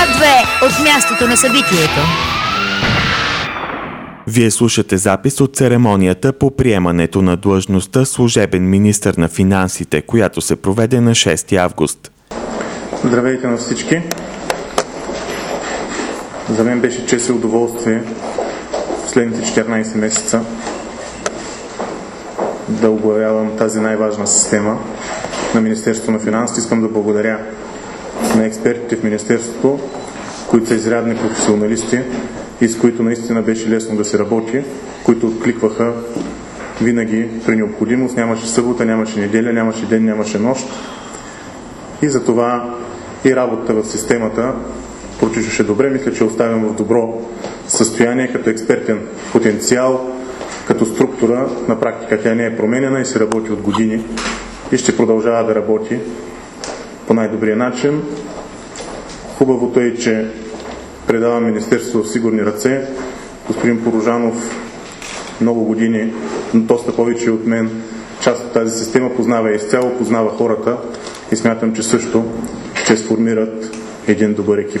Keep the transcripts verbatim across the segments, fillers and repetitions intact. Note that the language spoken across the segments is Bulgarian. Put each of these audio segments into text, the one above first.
две от мястото на събитието. Вие слушате запис от церемонията по приемането на длъжността служебен министър на финансите, която се проведе на шести август. Здравейте на всички! За мен беше чест и удоволствие в последните четиринайсет месеца да оглавявам тази най-важна система на Министерството на финансите. Искам да благодаря на експертите в Министерството, които са изрядни професионалисти и с които наистина беше лесно да се работи, които откликваха винаги при необходимост. Нямаше събота, нямаше неделя, нямаше ден, нямаше нощ. И затова и работата в системата протичаше добре. Мисля, че оставям в добро състояние като експертен потенциал, като структура. На практика тя не е променена и се работи от години и ще продължава да работи по най-добрия начин. Хубавото е, че предавам Министерството в сигурни ръце. Господин Порожанов много години, но доста повече от мен, част от тази система познава изцяло, познава хората и смятам, че също ще сформират един добър екип.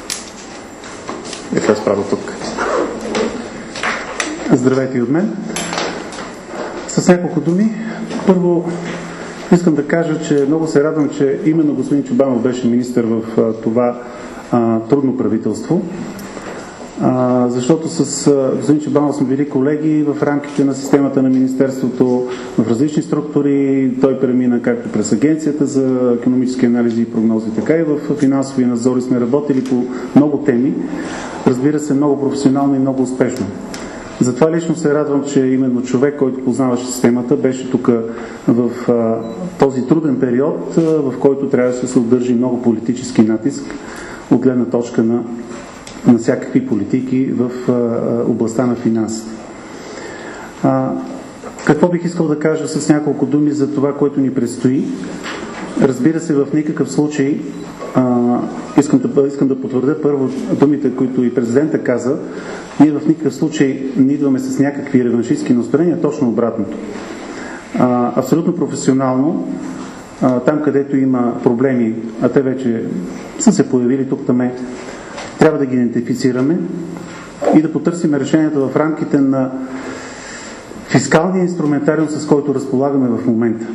И това справя тук. Здравейте и от мен. С няколко думи. Първо искам да кажа, че много се радвам, че именно господин Чобанов беше министър в а, това а, трудно правителство, а, защото с а, господин Чобанов сме били колеги в рамките на системата на Министерството, в различни структури. Той премина както през Агенцията за икономически анализи и прогнози, така и в финансовия надзор и сме работили по много теми. Разбира се, много професионално и много успешно. Затова лично се радвам, че именно човек, който познаваше системата, беше тук в а, този труден период, а, в който трябва да се удържи много политически натиск от гледна точка на, на всякакви политики в а, областта на финансите. А, какво бих искал да кажа с няколко думи за това, което ни предстои? Разбира се, в никакъв случай а, искам, да, искам да потвърдя първо думите, които и президента каза. Ние в никакъв случай не идваме с някакви реваншистки настроения, точно обратното. А, абсолютно професионално, а, там където има проблеми, а те вече са се появили тук-таме, трябва да ги идентифицираме и да потърсим решенията в рамките на фискалния инструментариум, с който разполагаме в момента.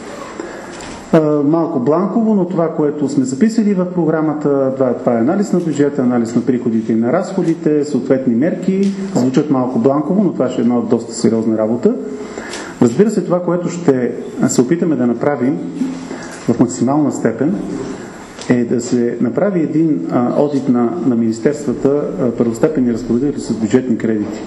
Малко бланково, но това, което сме записали в програмата, това, това е анализ на бюджета, анализ на приходите и на разходите, съответни мерки, звучат малко бланково, но това ще е една доста сериозна работа. Разбира се, това, което ще се опитаме да направим в максимална степен, е да се направи един а, одит на, на министерствата, а, първостепенни разпоредители с бюджетни кредити.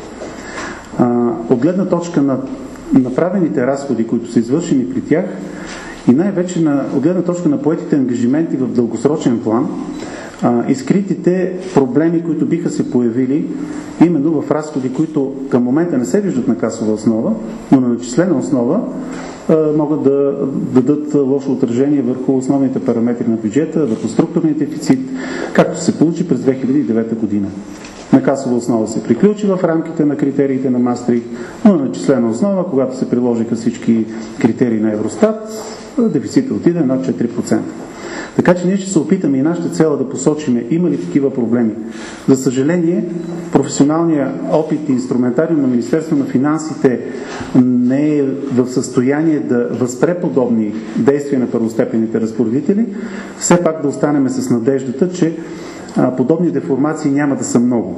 А, от гледна точка на направените разходи, които са извършени при тях, и най-вече на, от гледна точка на поетите ангажименти в дългосрочен план, а, и скритите проблеми, които биха се появили именно в разходи, които към момента не се виждат на касова основа, но на начислена основа а, могат да дадат лошо отражение върху основните параметри на бюджета, върху структурния дефицит, както се получи през две хиляди и девета година. На касова основа се приключи в рамките на критериите на Мастрихт, но на начислена основа, когато се приложиха всички критерии на Евростат, дефицитът отиде над четири процента. Така че ние ще се опитаме и нашата цел да посочим има ли такива проблеми. За съжаление, професионалният опит и инструментариум на Министерството на финансите не е в състояние да възпре подобни действия на първостепенните разпоредители. Все пак да останем с надеждата, че а, подобни деформации няма да са много.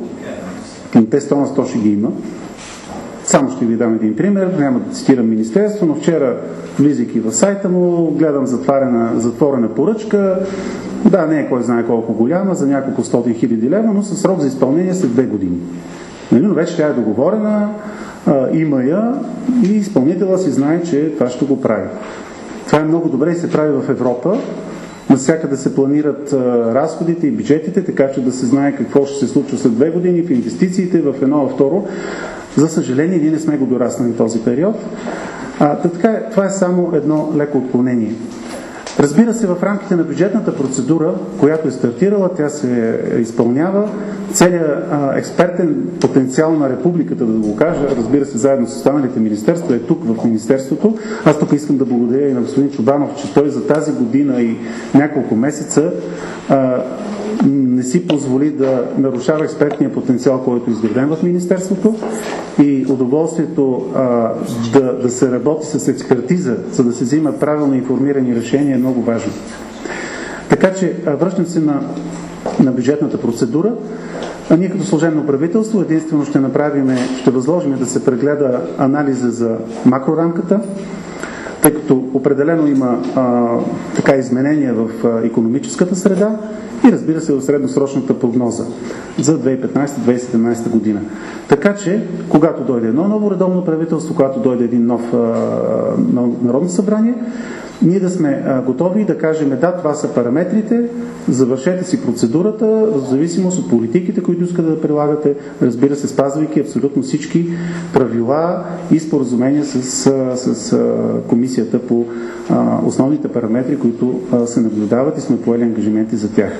Те сто на сто ще ги има. Само ще ви дам един пример, няма да цитирам министерство, но вчера, влизайки в сайта му, гледам затворена, затворена поръчка. Да, не е кой знае колко голяма, за няколко стотин хиляди лева, но със срок за изпълнение след две години. Нали, но вече тя е договорена, а, има я и изпълнителът си знае, че това ще го прави. Това е много добре и се прави в Европа. Навсякъде се планират а, разходите и бюджетите, така че да се знае какво ще се случва след две години в инвестициите, в едно, в второ. За съжаление, ние не сме го дораснали в този период. А, така, това е само едно леко отклонение. Разбира се, в рамките на бюджетната процедура, която е стартирала, тя се изпълнява. Целият а, експертен потенциал на републиката, да го кажа, разбира се, заедно с останалите министерства, е тук в министерството. Аз тук искам да благодаря и на господин Чобанов, че той за тази година и няколко месеца а, не си позволи да нарушава експертния потенциал, който е изграден в Министерството, и удоволствието а, да, да се работи с експертиза, за да се взимат правилно информирани решения, е много важно. Така че а, връщам се на, на бюджетната процедура. А ние като служебно правителство единствено ще направим, ще възложим да се прегледа анализа за макрорамката, тъй като определено има а, така изменения в а, икономическата среда и разбира се в средносрочната прогноза за две хиляди и петнадесета - две хиляди и седемнадесета година. Така че, когато дойде едно ново редовно правителство, когато дойде един нов а, Народно събрание, ние да сме а, готови и да кажем: да, това са параметрите, завършете си процедурата в зависимост от политиките, които искате да прилагате, разбира се, спазвайки абсолютно всички правила и споразумения с, с, с комисията по а, основните параметри, които а, се наблюдават, и сме поели ангажименти за тях.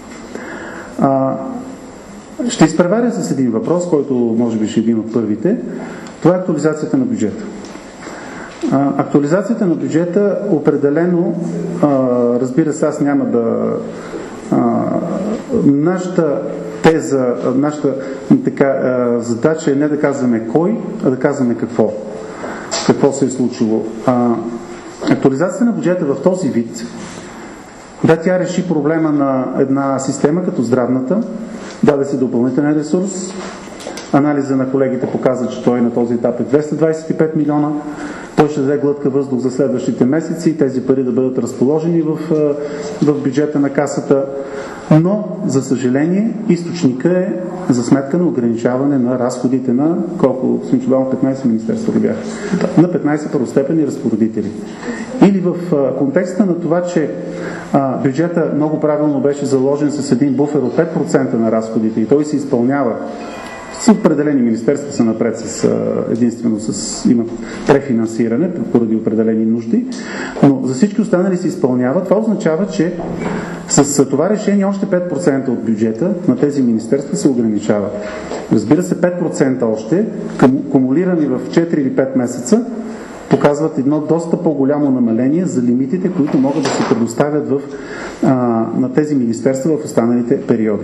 А, ще изпреваря с един въпрос, който може би ще е един от първите. Това е актуализацията на бюджета. Актуализацията на бюджета определено, а, разбира се, аз няма да... А, нашата теза, нашата така, а, задача е не да казваме кой, а да казваме какво. Какво се е случило. А, актуализацията на бюджета в този вид, да, тя реши проблема на една система като здравната, даде се допълнителен ресурс. Анализа на колегите показва, че той на този етап е двеста двадесет и пет милиона. Той ще даде глътка въздух за следващите месеци и тези пари да бъдат разположени в, в бюджета на касата. Но, за съжаление, източника е за сметка на ограничаване на разходите на колко? Синчубално петнадесет министерства ли бяха? На петнадесет първостепенни разпоредители. Или в контекста на това, че а, бюджета много правилно беше заложен с един буфер от пет процента на разходите и той се изпълнява. С определени министерства са напред с, единствено с, има префинансиране поради определени нужди, но за всички останали се изпълнява. Това означава, че с това решение още пет процента от бюджета на тези министерства се ограничава. Разбира се, пет процента още, кумулирани в четири или пет месеца, показват едно доста по-голямо намаление за лимитите, които могат да се предоставят в, а, на тези министерства в останалите периоди.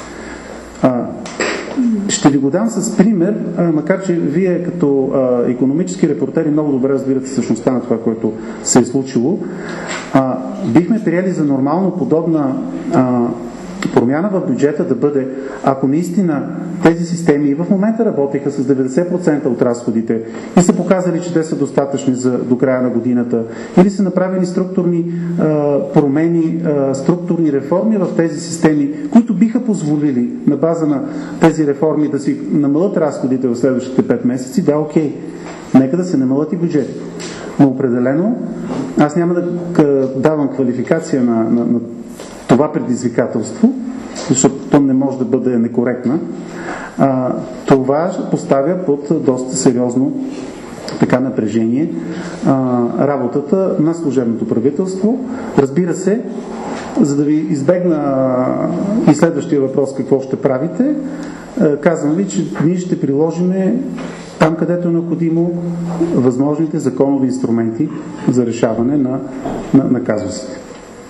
А, Ще ви го дам с пример, макар че вие като а, икономически репортери много добре разбирате същността на това, което се е случило. А, бихме приели за нормално подобна а, промяна в бюджета да бъде, ако наистина тези системи и в момента работиха с деветдесет процента от разходите и са показали, че те са достатъчни за, до края на годината, или са направени структурни а, промени, а, структурни реформи в тези системи, които биха позволили на база на тези реформи да си намалят разходите в следващите пет месеци, да, окей, нека да се намалят и бюджети. Но определено, аз няма да давам квалификация на, на, на това предизвикателство, защото то не може да бъде некоректна. А, това поставя под доста сериозно така напрежение а, работата на служебното правителство. Разбира се, за да ви избегна и следващия въпрос какво ще правите, а, казвам ви, че ние ще приложим там, където е необходимо, възможните законови инструменти за решаване на, на, на казусите.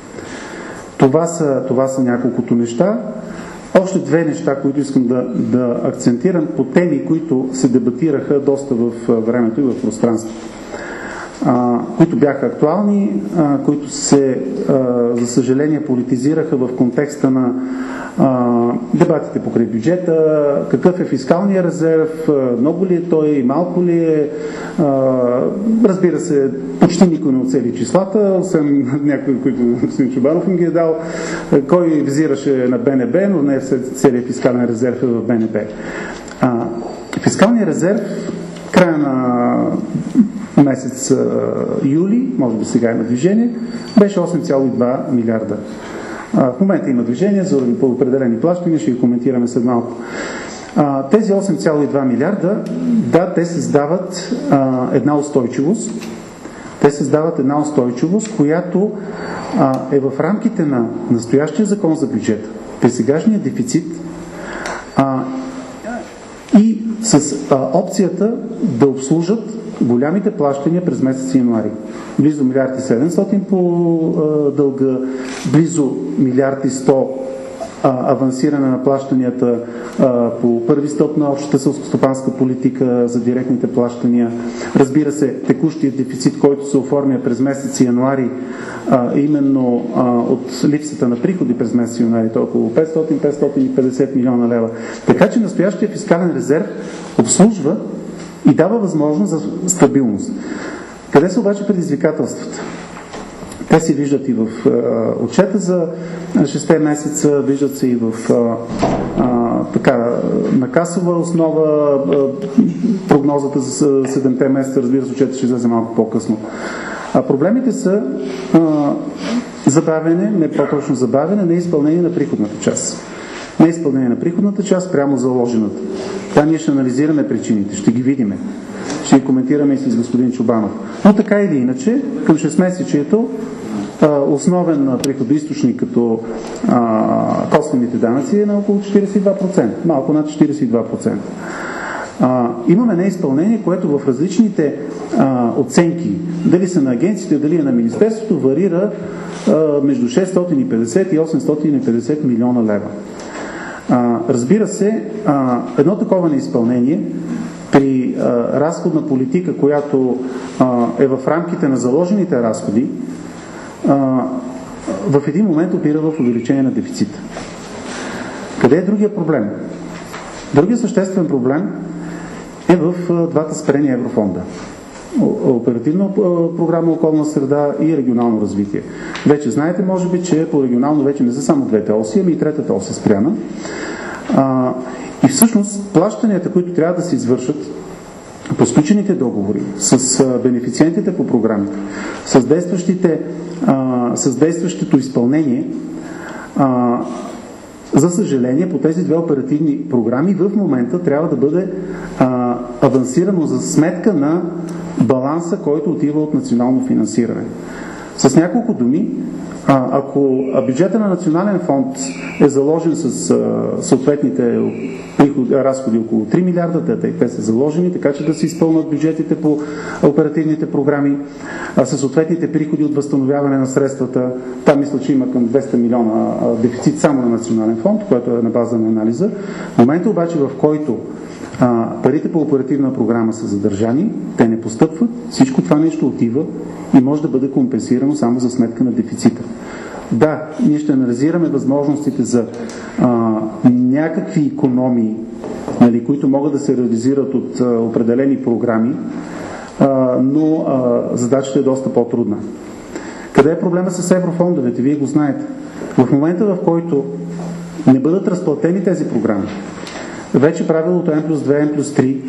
Това са, това са няколкото неща. Още две неща, които искам да, да акцентирам по теми, които се дебатираха доста в времето и в пространството. А, които бяха актуални, а, които се, а, за съжаление, политизираха в контекста на а, дебатите покрай бюджета, какъв е фискалния резерв, много ли е той, малко ли е. А, разбира се, почти никой не оцели числата, освен някои, които господин Чубанов им ги е дал. Кой визираше на Б Н Б, но не целият фискален резерв е в Б Н Б. А, фискалният резерв, края на месец а, юли, може би сега има движение, беше осем цяло и два милиарда. А, в момента има движение за определени плащания, ще ги коментираме след малко. А, тези осем цяло и два милиарда, да, те създават а, една устойчивост. Те създават една устойчивост, която а, е в рамките на настоящия закон за бюджета. При сегашния дефицит а, и с а, опцията да обслужат голямите плащания през месец януари. Близо милиард и седемстотин по а, дълга, близо милиард и сто а, авансиране на плащанията а, по първи стълб на общата селскостопанска политика за директните плащания. Разбира се, текущият дефицит, който се оформя през месец януари, а, именно а, от липсата на приходи през месец януари, то около петстотин до петстотин и петдесет милиона лева. Така че настоящия фискален резерв обслужва и дава възможност за стабилност. Къде са обаче предизвикателствата? Те се виждат и в а, отчета за шестте месеца, виждат се и в а, а, така, на касова основа, а, прогнозата за седемте месеца, разбира се, отчета ще излезе малко по-късно. А проблемите са а, забавяне, не по-точно забавяне, на изпълнение на приходната част. Не изпълнение на приходната част прямо заложената. Та ние ще анализираме причините, ще ги видиме. Ще ги коментираме и с господин Чобанов. Но така или иначе, към шестмесечието, основен приходоизточник като а, косвените данъци е на около четиридесет и два процента. Малко над четиридесет и два процента. А, имаме неизпълнение, което в различните а, оценки, дали са на агенциите, дали е на Министерството, варира а, между шестстотин и петдесет и осемстотин и петдесет милиона лева. А, разбира се, а, едно такова неизпълнение при а, разходна политика, която а, е в рамките на заложените разходи, а, в един момент опира в увеличение на дефицита. Къде е другия проблем? Другия съществен проблем е в а, двата спрени еврофонда. Оперативна програма околна среда и регионално развитие. Вече знаете, може би, че по регионално вече не са само двете оси, ами и третата ос е спряна. А, и всъщност плащанията, които трябва да се извършат по сключените договори с а, бенефициентите по програмите, с, действащите, а, с действащото изпълнение, а, за съжаление, по тези две оперативни програми в момента трябва да бъде а, авансирано за сметка на баланса, който отива от национално финансиране. С няколко думи, а, ако бюджета на национален фонд е заложен с а, съответните приходи, разходи около три милиарда, те, те са заложени, така че да се изпълнат бюджетите по оперативните програми, а, с съответните приходи от възстановяване на средствата. Там мисля, че има към двеста милиона а, дефицит само на национален фонд, което е на база на анализа. В момента обаче, в който а, парите по оперативна програма са задържани, те не постъпват, всичко това нещо отива и може да бъде компенсирано само за сметка на дефицита. Да, ние ще анализираме възможностите за а, някакви икономии, нали, които могат да се реализират от а, определени програми, а, но а, задачата е доста по-трудна. Къде е проблема с еврофондовете? Вие го знаете. В момента, в който не бъдат разплатени тези програми, вече правилото М плюс две, М плюс три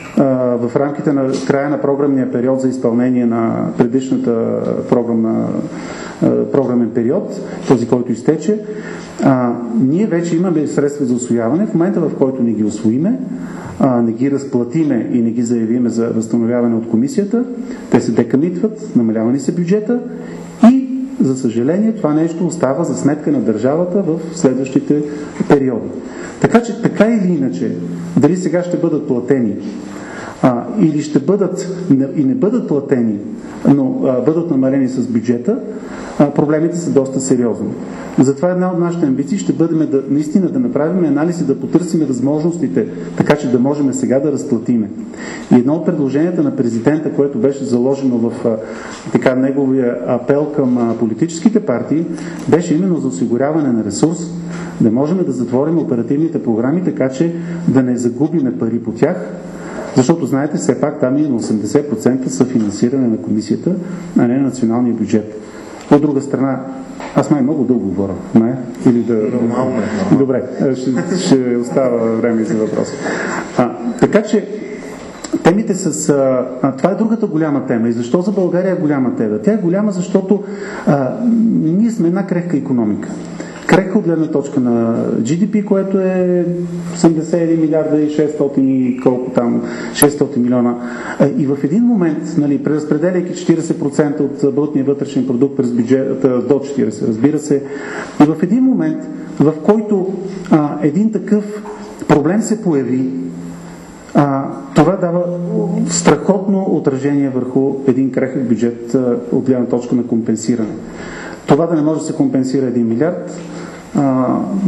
в рамките на края на програмния период за изпълнение на предишната програмна, програмен период, този, който изтече, а, ние вече имаме средства за усвояване. В момента, в който не ги усвоиме, а, не ги разплатиме и не ги заявиме за възстановяване от комисията, те се декамитват, намалявани се бюджета и, за съжаление, това нещо остава за сметка на държавата в следващите периоди. Така че, така или иначе, дали сега ще бъдат платени а, или ще бъдат и не бъдат платени, но а, бъдат намалени с бюджета, а, проблемите са доста сериозни. Затова една от нашите амбиции ще бъде да, наистина да направим анализ и да потърсим възможностите, така че да можем сега да разплатиме. И едно от предложенията на президента, което беше заложено в а, така, неговия апел към а, политическите партии, беше именно за осигуряване на ресурс, да можем да затворим оперативните програми, така че да не загубиме пари по тях, защото, знаете, все пак там и на осемдесет процента са финансиране на комисията, а не на националния бюджет. От друга страна, аз май много дълго говоря, не? Или да... Добре, ще, ще остава време за въпрос. А, така че, темите с... А, това е другата голяма тема. И защо за България е голяма тема? Тя е голяма, защото а, ние сме една крехка икономика. Крехка от гледна точка на Джи Ди Пи, което е осемдесет и един милиарда и шестстотин и колко там, шестстотин милиона. И в един момент, нали, преразпределяйки четиридесет процента от брутния вътрешен продукт през бюджета, до четиридесет, разбира се, и в един момент, в който а, един такъв проблем се появи, а, това дава страхотно отражение върху един крехък бюджет а, от гледна точка на компенсиране. Това да не може да се компенсира един милиард, А,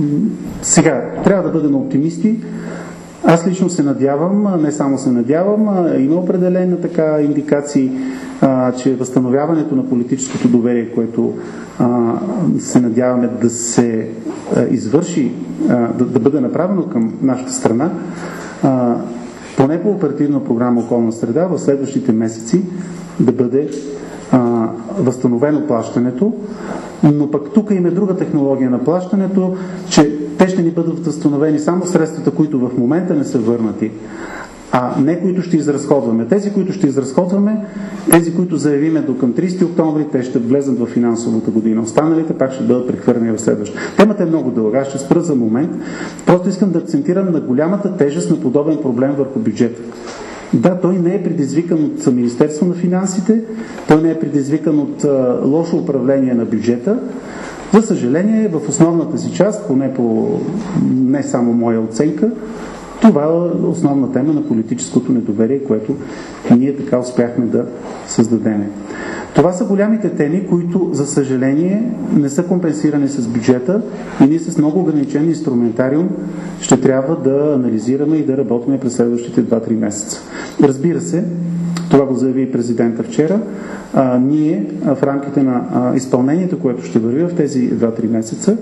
сега, трябва да бъдем оптимисти. Аз лично се надявам, не само се надявам, а има определена така индикации, а, че възстановяването на политическото доверие, което а, се надяваме да се а, извърши, а, да, да бъде направено към нашата страна, а, поне по оперативна програма Околна среда в следващите месеци да бъде а, възстановено плащането, но пък тук има друга технология на плащането, че те ще ни бъдат възстановени само средствата, които в момента не са върнати, а не които ще изразходваме. Тези, които ще изразходваме, тези, които заявиме до към тридесети октомври, те ще влезат в финансовата година. Останалите пак ще бъдат прехвърлени в следващата. Темата е много дълга, аз ще спра за момент. Просто искам да акцентирам на голямата тежест на подобен проблем върху бюджета. Да, той не е предизвикан от Министерство на финансите, той не е предизвикан от а, лошо управление на бюджета. За съжаление, в основната си част, поне по не само моя оценка, това е основна тема на политическото недоверие, което ние така успяхме да създадем. Това са голямите теми, които, за съжаление, не са компенсирани с бюджета и ние с много ограничен инструментариум ще трябва да анализираме и да работим през следващите два-три месеца. Разбира се, това го заяви и президента вчера, а, ние а, в рамките на а, изпълнението, което ще върви в тези два-три месеца,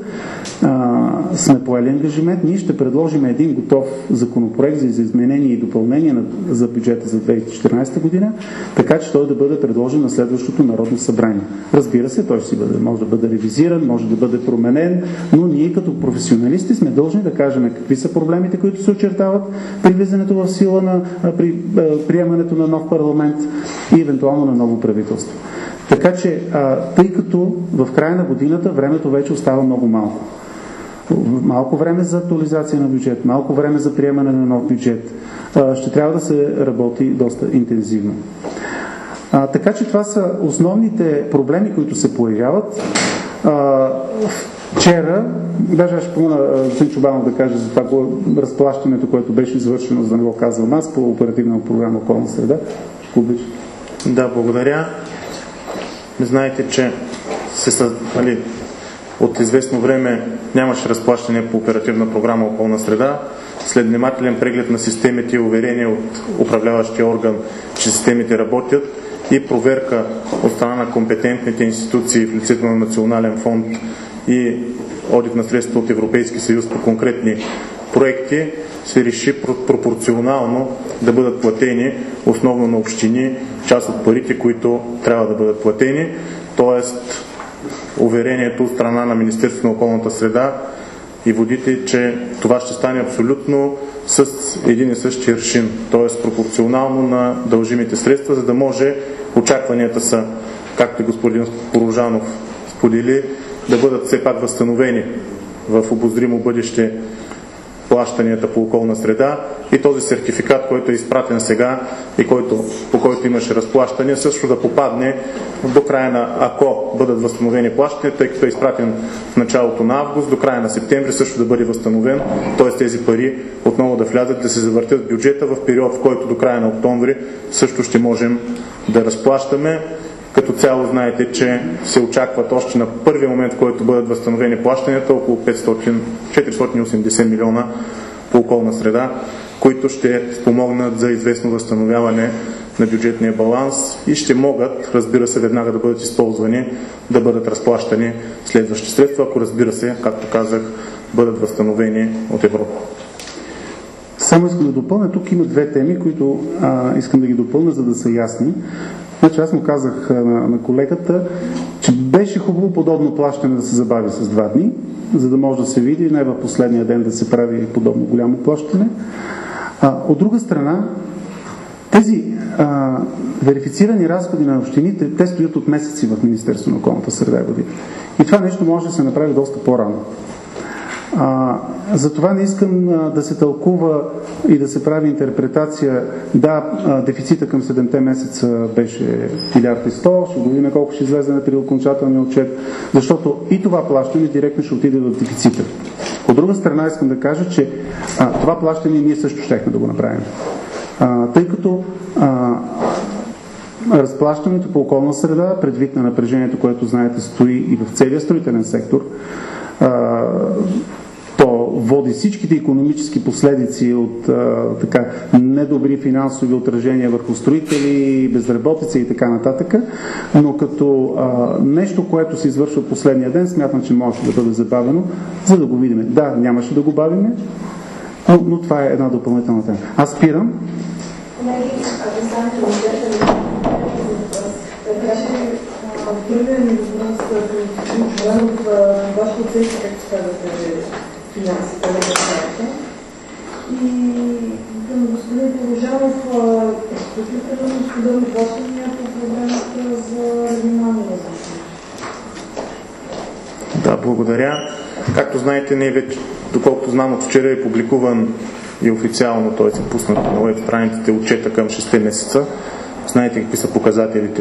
а, сме поели ангажимент. Ние ще предложим един готов законопроект за изменение и допълнение на, за бюджета за две хиляди и четиринадесета година, така че той да бъде предложен на следващото Народно събрание. Разбира се, той ще бъде, може да бъде ревизиран, може да бъде променен, но ние като професионалисти сме дължни да кажем какви са проблемите, които се очертават при влизането в сила на при приемането на нов парламент и евентуално на ново правителство. Така че, а, тъй като в края на годината времето вече остава много малко. Малко време за актуализация на бюджет, малко време за приемане на нов бюджет. А, ще трябва да се работи доста интензивно. А, така че това са основните проблеми, които се появяват. А, вчера, даже аз ще помня господин Чубанов да каже за това разплащането, което беше извършено, за да не го казвам аз, по оперативна програма Околна среда. Ще обичам. Да, благодаря. Знаете, че се, нали, от известно време нямаше разплащане по оперативна програма Околна среда. След внимателен преглед на системите и уверение от управляващия орган, че системите работят, и проверка от страна на компетентните институции в лицето на Национален фонд и одит на средства от Европейски съюз по конкретни проекти, се реши пропорционално да бъдат платени основно на общини част от парите, които трябва да бъдат платени, т.е. уверението от страна на Министерството на околната среда и водите, че това ще стане абсолютно с един и същи аршин, т.е. пропорционално на дължимите средства, за да може очакванията са, както господин Порожанов сподели, да бъдат все пак възстановени в обозримо бъдеще плащанията по околна среда и този сертификат, който е изпратен сега и който, по който имаше разплащане, също да попадне до края на, ако бъдат възстановени плащания, тъй като е изпратен в началото на август, до края на септември също да бъде възстановен, т.е. тези пари отново да влязат, да се завъртят в бюджета в период, в който до края на октомври също ще можем да разплащаме. Като цяло знаете, че се очакват още на първия момент, в който бъдат възстановени плащанията, около петстотин до четиристотин и осемдесет милиона по околна среда, които ще спомогнат за известно възстановяване на бюджетния баланс и ще могат, разбира се, веднага да бъдат използвани, да бъдат разплащани следващи средства, ако, разбира се, както казах, бъдат възстановени от Европа. Само искам да допълня, тук има две теми, които а, искам да ги допълня, за да са ясни. Значи аз му казах на, на колегата, че беше хубаво подобно плащане да се забави с два дни, за да може да се види, не в последния ден да се прави подобно голямо плащане. А, от друга страна, тези а, верифицирани разходи на общините, те стоят от месеци в Министерството на околната среда и водите. И това нещо може да се направи доста по-рано. А, затова не искам а, да се тълкува и да се прави интерпретация. Да, а, дефицита към седемте месеца беше милиард и сто, ще го видим колко ще излезе при окончателния отчет, защото и това плащане директно ще отиде в дефицита. От друга страна искам да кажа, че а, това плащане ние също щехме да го направим. А, тъй като а, разплащането по околна среда, предвид на напрежението, което знаете стои и в целия строителен сектор, то води всичките икономически последици от а, така, недобри финансови отражения върху строители, безработица и така нататък, но като а, нещо, което се извършва последния ден, смятам, че може да бъде забавено, за да го видим. Да, нямаше да го бавиме, но, но това е една допълнителна тема. Аз спирам. Първият ми въпрос е в вашата оценка как поставяте финансите на държавата. И към господин Положанов, изключително ли подобни плащания по програмата за регионално развитие? Да, благодаря. Както знаете, ние вече, доколкото знам, от вчера е публикуван и официално, т.е. е пуснат на уеб страниците отчета към шест месеца. Знаете какви са показателите.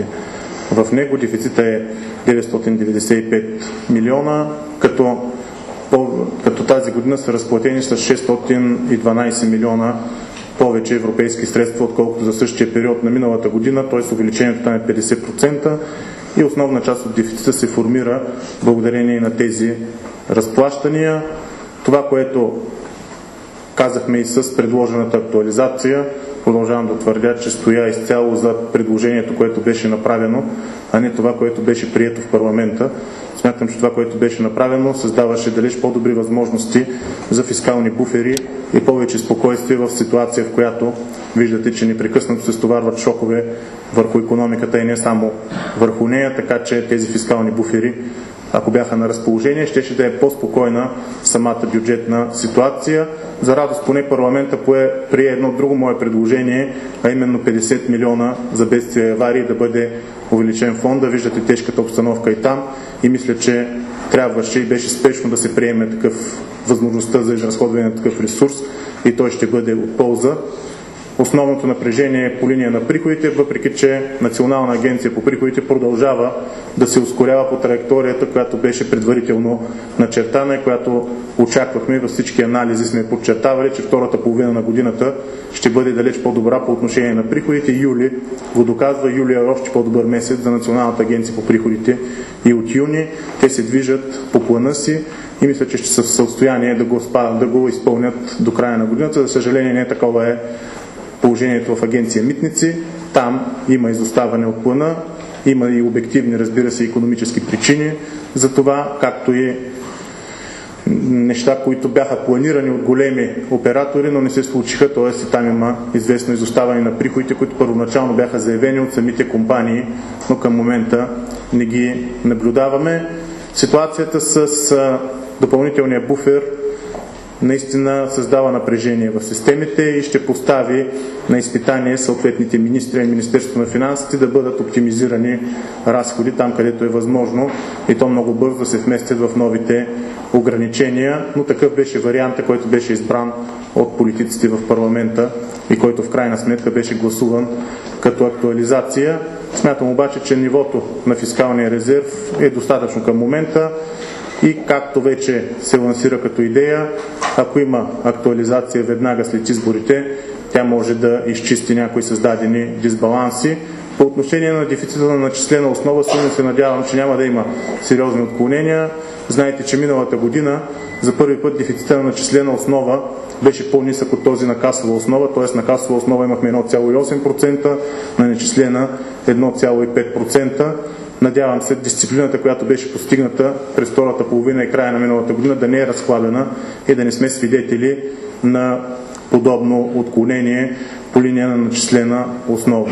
В него дефицита е деветстотин деветдесет и пет милиона, като, по, като тази година са разплатени с шестстотин и дванадесет милиона повече европейски средства, отколкото за същия период на миналата година, т.е. увеличението там е петдесет процента и основна част от дефицита се формира благодарение на тези разплащания. Това, което казахме и с предложената актуализация, продължавам да твърдя, че стоя изцяло за предложението, което беше направено, а не това, което беше прието в парламента. Смятам, че това, което беше направено, създаваше далеч по-добри възможности за фискални буфери и повече спокойствие в ситуация, в която виждате, че непрекъснато се стоварват шокове върху икономиката и не само върху нея, така че тези фискални буфери, ако бяха на разположение, щеше да е по-спокойна самата бюджетна ситуация. За радост поне парламента пое, прие едно друго мое предложение, а именно петдесет милиона за бедствия и аварии да бъде увеличен фонда. Виждате тежката обстановка и там и мисля, че трябваше и беше спешно да се приеме такъв възможността за изразходване на такъв ресурс и той ще бъде от полза. Основното напрежение е по линия на приходите, въпреки че Национална агенция по приходите продължава да се ускорява по траекторията, която беше предварително начертана и която очаквахме. Във всички анализи сме подчертавали, че втората половина на годината ще бъде далеч по-добра по отношение на приходите. Юли го доказва, юли е още по-добър месец за Националната агенция по приходите и от юни те се движат по плана си и мисля, че ще са в състояние да го, да го изпълнят до края на годината. За съжаление не такова е положението в агенция Митници. Там има изоставане от плана, има и обективни, разбира се, икономически причини за това, както и неща, които бяха планирани от големи оператори, но не се случиха, т.е. там има известно изоставане на приходите, които първоначално бяха заявени от самите компании, но към момента не ги наблюдаваме. Ситуацията с допълнителния буфер наистина създава напрежение в системите и ще постави на изпитание съответните министри и Министерството на финансите да бъдат оптимизирани разходи там, където е възможно и то много бързо да се вместят в новите ограничения, но такъв беше вариантът, който беше избран от политиците в парламента и който в крайна сметка беше гласуван като актуализация. Смятам обаче, че нивото на фискалния резерв е достатъчно към момента и както вече се лансира като идея, ако има актуализация веднага след изборите, тя може да изчисти някои създадени дисбаланси. По отношение на дефицита на начислена основа, силно се надявам, че няма да има сериозни отклонения. Знаете, че миналата година за първи път дефицита на начислена основа беше по-нисък от този на касова основа, т.е. на касова основа имахме едно цяло и осем процента, на начислена едно цяло и пет процента. Надявам се дисциплината, която беше постигната през втората половина и края на миналата година, да не е разхлабена и да не сме свидетели на подобно отклонение по линия на начислена основа.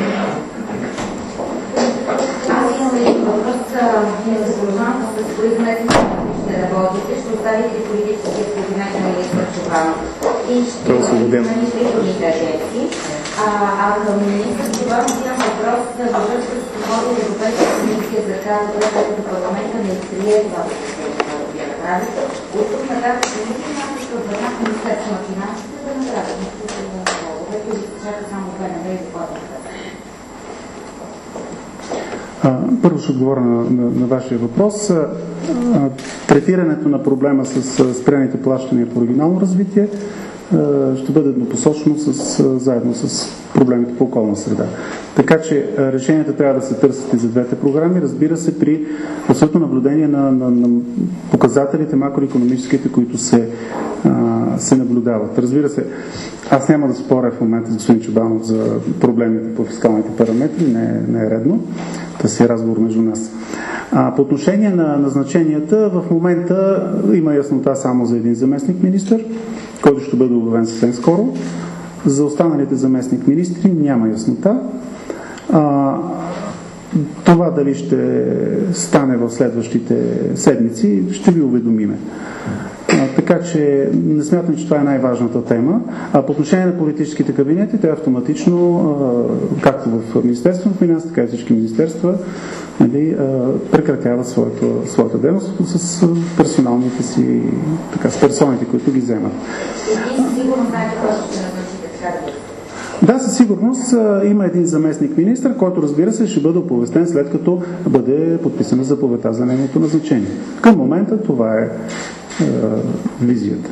Аз имам един въпрос, е свързан с кои заместници ще работите, ще оставите политическия кабинет на министър Чобанов и ще имаме приходните агенции. А, а към министър Чобанов имам въпрос за връзка с подхода от Европейската комисия за казва, като парламента не изтрие това, което вие направите. От тук нататък не си някакъв върнах Министерство на финансите да направят нещо за това, и да чака само това не е закладно. Първо ще отговоря на, на, на вашия въпрос. Третирането на проблема с спрените плащания по регионално развитие ще бъде еднопосочно с, заедно с проблемите по околна среда. Така че решенията трябва да се търсят и за двете програми, разбира се, при абсолютно наблюдение на, на, на показателите макроекономическите, които се, а, се наблюдават. Разбира се, аз няма да споря в момента с господин Чобанов за проблемите по фискалните параметри, не, не е редно. Да си е разговор между нас. А, по отношение на назначенията, в момента има яснота само за един заместник министър, който ще бъде обявен съвсем скоро. За останалите заместник министри няма яснота. А, това дали ще стане в следващите седмици, ще ви уведомиме. А, така че не смятам, че това е най-важната тема. А по отношение на политическите кабинети, те автоматично, а, както в Министерството на финансите, така и всички министерства, нали, а, прекратяват своята, своята дейност с персоналните си, така, с персоните, които ги вземат. Сигурно знаете какво ще назначите, така да бъде. Да, със сигурност а, има един заместник министър, който, разбира се, ще бъде оповестен след като бъде подписана заповедта за нейното назначение. Към момента това е а, визията.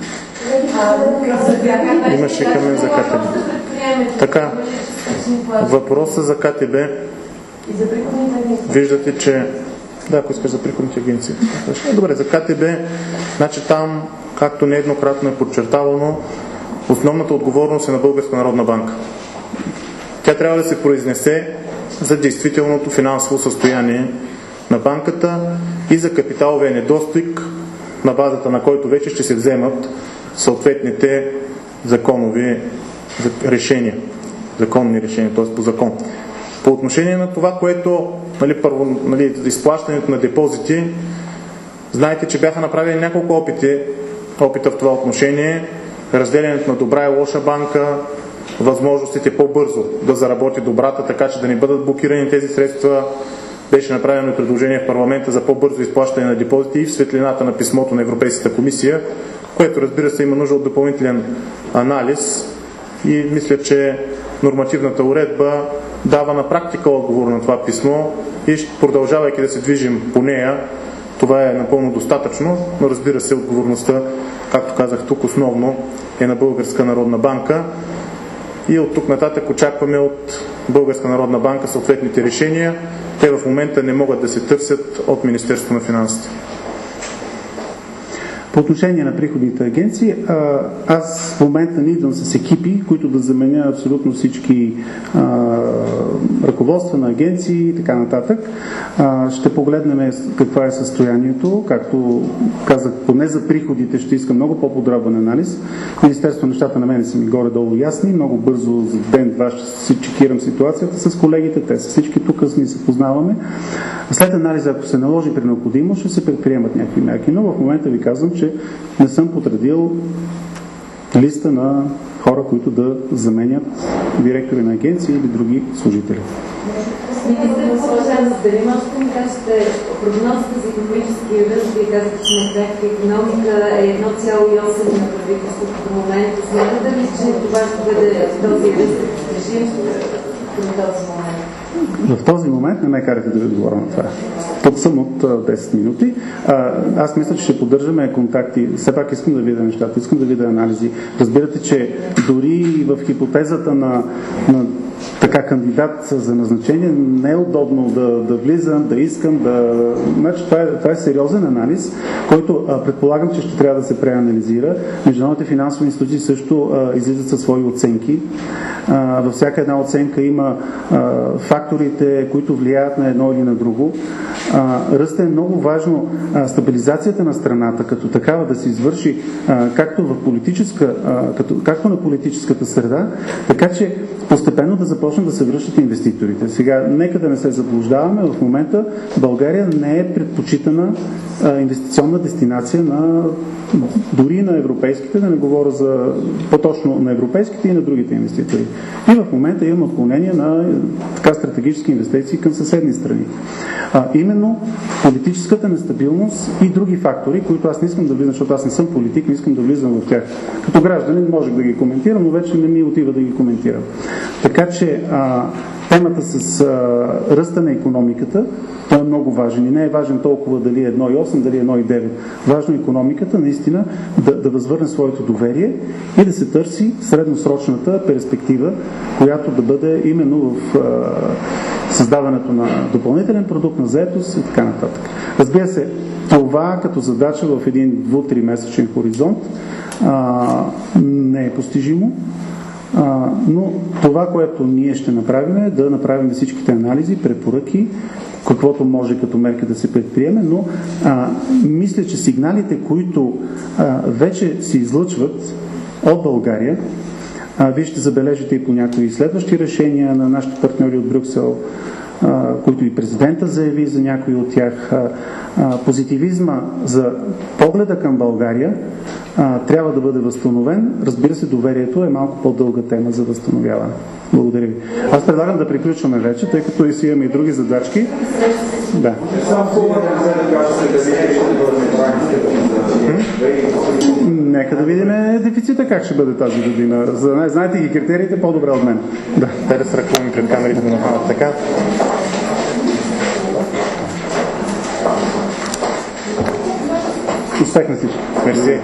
Имаше към за КТБ. Така, въпроса за КТБ. Виждате, че... Да, ако искаш за приходните агенции. Добре, за КТБ, значи там, както нееднократно е подчертавано, основната отговорност е на Българска народна банка. Тя трябва да се произнесе за действителното финансово състояние на банката и за капиталовия недостиг, на базата на който вече ще се вземат съответните законови решения, законни решения, т.е. по закон. По отношение на това, което, нали, първо, нали, изплащането на депозити, знаете, че бяха направени няколко опити, опита в това отношение, разделянето на добра и лоша банка, възможностите по-бързо да заработи добрата, така че да не бъдат блокирани тези средства. Беше направено предложение в парламента за по-бързо изплащане на депозити и в светлината на писмото на Европейската комисия, което, разбира се, има нужда от допълнителен анализ и мисля, че нормативната уредба дава на практика отговор на това писмо и продължавайки да се движим по нея, това е напълно достатъчно, но разбира се, отговорността, както казах тук, основно е на Българска народна банка и от тук нататък очакваме от Българска народна банка съответните решения. Те в момента не могат да се търсят от Министерството на финансите. По отношение на приходните агенции, аз в момента не идвам с екипи, които да заменя абсолютно всички а, ръководства на агенции и така нататък. А, ще погледнем каква е състоянието. Както казах, поне за приходите ще иска много по-подробен анализ. Министерството нещата на мен са ми горе-долу ясни. Много бързо за ден-два ще си чекирам ситуацията с колегите. Те са всички тук, с ние се познаваме. След анализа, ако се наложи при необходимост, ще се предприемат някакви мерки. Но в момента ви казвам, че не съм потредил листа на хора, които да заменят директори на агенции или други служители. Дали може да ми кажете прогнозата за икономическия ръст, вие казахте, че на проекта икономика е едно цяло и осем на правителството до момента. Смятате ли, че това ще бъде този ръст режим към този момент? В този момент не ме карате да ви отговоря на това. Тук съм от десет минути. А, аз мисля, че ще поддържаме контакти. Все пак искам да видя нещата, искам да видя анализи. Разбирате, че дори в хипотезата на, на така кандидат за назначение не е удобно да, да влизам, да искам, да... Значи, това, е, това е сериозен анализ, който а, предполагам, че ще трябва да се преанализира. Международните финансови институции също а, излизат със свои оценки. А, във всяка една оценка има а, факторите, които влияят на едно или на друго. Ръстът е много важно. А, стабилизацията на страната като такава да се извърши а, както в политическа, а, като, както на политическата среда, така че постепенно да започнат да се връщат инвеститорите. Сега, нека да не се заблуждаваме, в момента България не е предпочитана а, инвестиционна дестинация на дори на европейските, да не говоря за по-точно на европейските и на другите инвеститори. И в момента имаме отклонение на така стратегически инвестиции към съседни страни. А, именно политическата нестабилност и други фактори, които аз не искам да влизам, защото аз не съм политик, не искам да влизам в тях. Като гражданин можех да ги коментирам, но вече не ми отива да ги коментирам. Така че а, темата с а, ръста на икономиката, той е много важен и не е важен толкова дали е едно цяло и осем, дали е едно цяло и девет. Важно е икономиката наистина да, да възвърне своето доверие и да се търси средносрочната перспектива, която да бъде именно в а, създаването на допълнителен продукт, на заетост и така нататък. Разбира се, това като задача в един дву-три месечен хоризонт а, не е постижимо, а, но това, което ние ще направим, е да направим всичките анализи, препоръки, каквото може като мерка да се предприеме, но а, мисля, че сигналите, които а, вече се излъчват от България, а, вие ще забележите и по някои следващи решения на нашите партньори от Брюксел, а, които и президента заяви за някои от тях, а, а, позитивизма за погледа към България а, трябва да бъде възстановен. Разбира се, доверието е малко по-дълга тема за възстановяване. Благодаря ви. Аз предлагам да приключваме вече, тъй като и си имаме и други задачки. Да. Нека да видим дефицита как ще бъде тази година. Знаете ги критериите по-добре от мен. Да. Те да се ръкуваме пред камерите да направят така. Успех на всички. Мерси.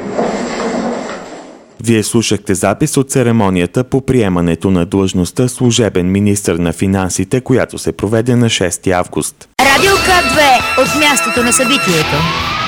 Вие слушахте запис от церемонията по приемането на длъжността служебен министър на финансите, която се проведе на шести август. Радио К две от мястото на събитието.